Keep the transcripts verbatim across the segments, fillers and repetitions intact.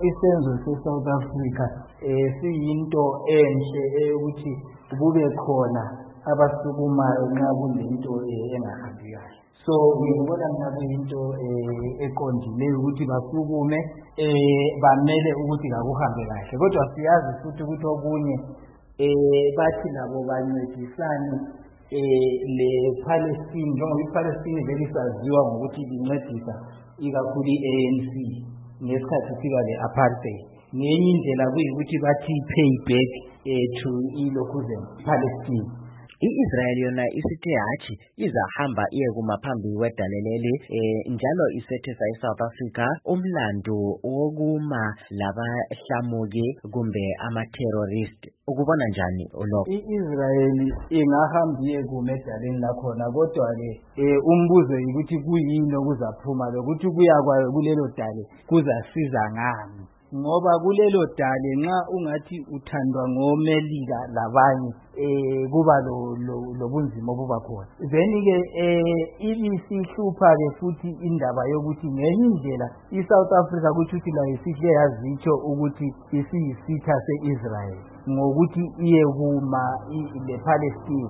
isenzo se-South Africa eh siyinto enhle ukuthi kube khona abasukumayo nxa kunento engahambi kahle. So ngibona ngabe into eqondileyo ukuthi basukume eh bamele ukuthi akuhambe kahle, kodwa siyazi futhi ukuthi okunye eh bathi labo bancedisane eh le Palestine, njengoba iPalestine vele saziwa ngokuthi incedisa ikakhulu i-A N C ngesikhathi sika le apartheid. Ngenye indlela kuyikuthi bathi payback eh to ilokhuzen Palestine. I-Israel yona isithe hathi izahamba iye kumaphambi wedalelele eh njalo isethesa eSouth Africa umlando wokuma labahlamuke kumbe ama-terrorist. Ukubona njani lokho? I-Israel ingahambiye kumedaleni lakhona, kodwa ke eh umbuzo ukuthi kuyini okuzaphuma lokuthi kuyakwayo kulelo dale kuzasiza ngani, ngoba kulelo dale nxa ungathi uthandwa ngomelika labanye eh kuba lo lobunzima obuba khona. Then ke eh ibisihlupha ke futhi indaba yokuthi ngenye indlela iSouth Africa kuthi la isihle yazitsho ukuthi isiyisitha seIsrael ngokuthi iye kuma le Palestine.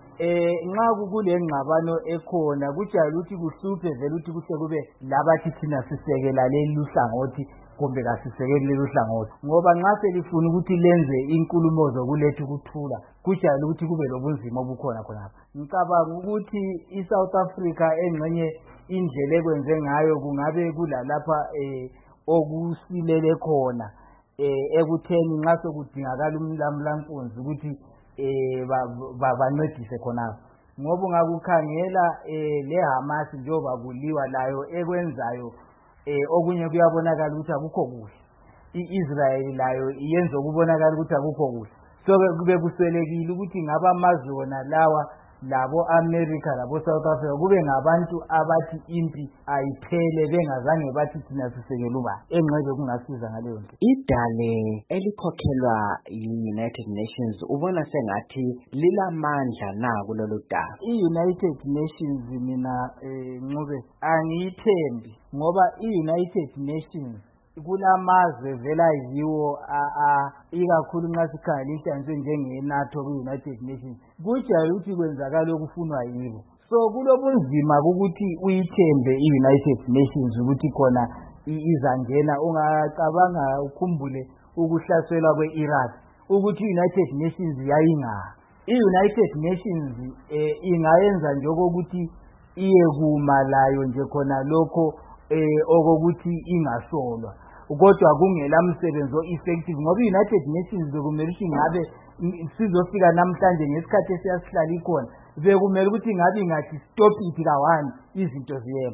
Eh nxa kukule ngxabano ekhona kujayele ukuthi kuhluphe vele ukuthi kuhle kube labathi thina sisekela leluhlangothi kumbe kasisekeli leluhlangothi, ngoba nxa selifuna ukuthi lenze inkulumo zokuletha ukuthula kujayele ukuthi kube lobunzima obukhona khonapha. Ngicabanga ukuthi iSouth Africa engxenye indlela ekwenze ngayo kungabe kulalapha eh okusilele khona eh ekutheni nxa sokudingakala umlamulankunzi ukuthi eh bancedise khonapha, ngoba ungakukhangela eh le Hamas njengoba kuliwa layo ekwenzayo eh okunye kuyabonakala ukuthi akukho kuhle. iIsrael layo iyenza ukubonakala ukuthi akukho kuhle. So kube kuswelekile ukuthi ngaba amazona lawa labo America labo South Africa kube ngabantu abathi impi ayiphele bengazange bathi thina sisekela ubani, engceke kungasiza ngaleyo nto. Idale elikhokhelwa yi-United Nations ubona sengathi lilamandla na kulolu daba? I-United Nations mina eh Ncube angiyithembi, ngoba i-United Nations kulamazwe vela yiwo a ikakhulu nxa sikhangeliswa njenge-NATO ku-United Nations kujayele ukuthi kwenzakala okufunwa yibo. So kulobunzima ukuthi uyithembe i-United Nations ukuthi khona izangena. Ungacabanga ukhumbule ukuhlaselwa kwe-Iraq ukuthi i-United Nations yayinga. I-United Nations eh ingayenza nje ukuthi iye kuma layo nje khona lokho eh okokuthi ingasolwa, kodwa kungela msebenzi o-effective, ngoba i-United Nations bekumele ukuthi ngabe sizofika namhlanje ngesikhathi esiyasihlala ikhona bekumele ukuthi ngabe ngathi stop it ka one izinto ziyema.